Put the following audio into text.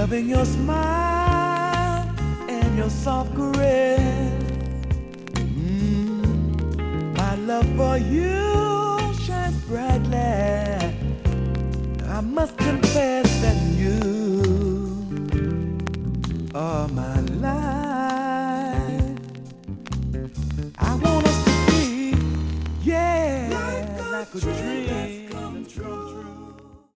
Loving your smile and your soft caress. My love for you shines brightly. I must confess that you are my love.